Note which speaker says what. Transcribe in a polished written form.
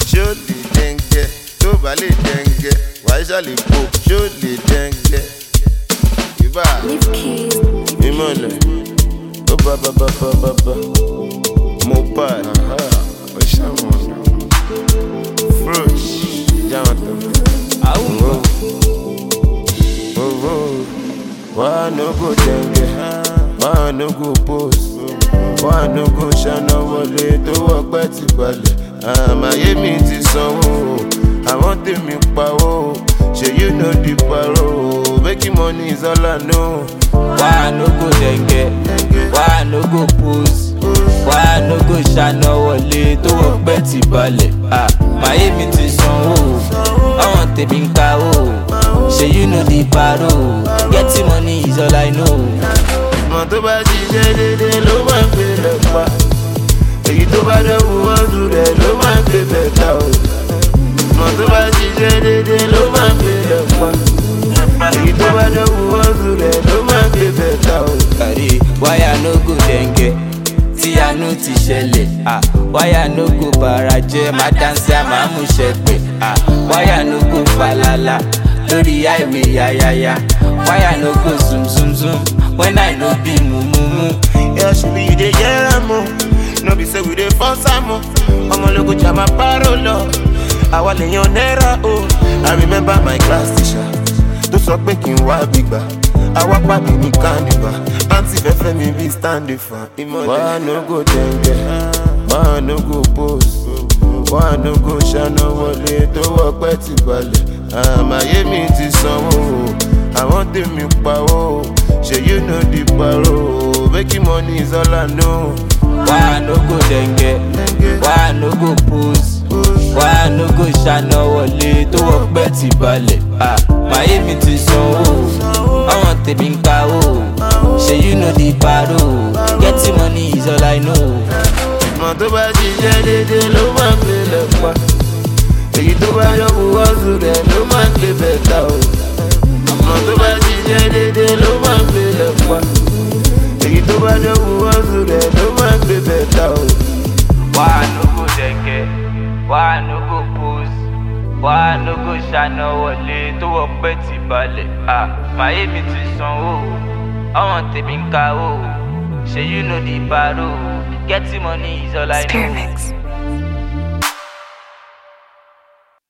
Speaker 1: ṣó lè dẹ́ngẹ́ tó bá lè dẹ́ngẹ́ wàá ṣàlè po ṣó lè dẹ́ngẹ́. Ibà ìmọ̀lẹ̀ ó bá Mopad ó ṣàwọn Frush jáwọn tó. Why no go denge? Why no go post? Why no go ṣáná wọlé tó wọ́pẹ́ ti balẹ̀? Àmàyé mi ti sanwó, àwọn tèmi pawó. Ṣé you know the paro? Making money is all I know.
Speaker 2: Why no go denge? Why no go post? Why no go ṣáná wọlé tó wọ́pẹ́ ti balẹ̀? Àmàyé mi ti sanwó, àwọn tèmi pawó. Ṣé you know the paro? Getting money is all I know.
Speaker 1: Mọ̀ tó bá ṣiṣẹ́ dédé ló máa ń gbé lẹ́pa. Èyí tó bá dẹ́wù ọdún rẹ̀ ló máa ń gbé bẹ̀ta o. Mọ̀ tó bá ṣiṣẹ́ dédé ló máa ń gbé lẹ́pa. Èyí tó bá dẹ́wù ọdún rẹ̀ ló máa ń gbé bẹ̀ta o.
Speaker 2: Kàrí wáyà no go denge tí àánú ti ṣẹlẹ̀. Wáyà no go bàrà jẹ́ má dáńsí àmàmú ṣẹ̀pẹ̀. Wáyà no go falala lórí highway yáyáyá. Wáyà no go zoom zoom zoom when I no be mumu.
Speaker 1: Yeah, she be you dey hear am o. No be say we dey force am o. Ọmọ lógo jama paro lọ. Àwa lèèyàn náírà o. I remember my class teacher tó sọ pé kí n wá gbígbà. Àwa pàdé ní carnival. Àǹtí fẹ́fẹ́ mi bí stand fan. Why no go denge? Why no go post? Why no go ṣáná wọlé tó wọ́pẹ́ ti balẹ̀? Àmàyé mi ti sanwó, àwọn tèmi pawó. Ṣé you know the paro? Making money is all I know.
Speaker 2: Why no go denge? Why no go post? Why no go ṣáná wọlé tó wọ́pẹ́ ti balẹ̀? Àmàyé mi ti sanwó, àwọn tèmi pawó. Ṣé you know the paro? Getting money is all I know.
Speaker 1: Mọ̀ tó bá ṣiṣẹ́ dédé ló máa ń gbé lẹ́pa. Èyí tó bá yọ̀wù ọ̀sùn rẹ̀ ló máa ń gbé bẹ̀ta o. Mọ̀ tó bá ṣiṣẹ́ dédé ló máa ń gbé lẹ́pa. Èyí tó bá yọ̀wù ọ̀sùn rẹ̀ ló máa ń gbé bẹ̀ta o.
Speaker 2: Why no go denge? Why no go post? Why no go ṣáná wọlé tó wọ́pẹ́ ti balẹ̀? Àmàyé mi ti sanwó, àwọn tèmi kawó. Ṣé you know the paro? Getting money is all I know.
Speaker 3: Spearmix.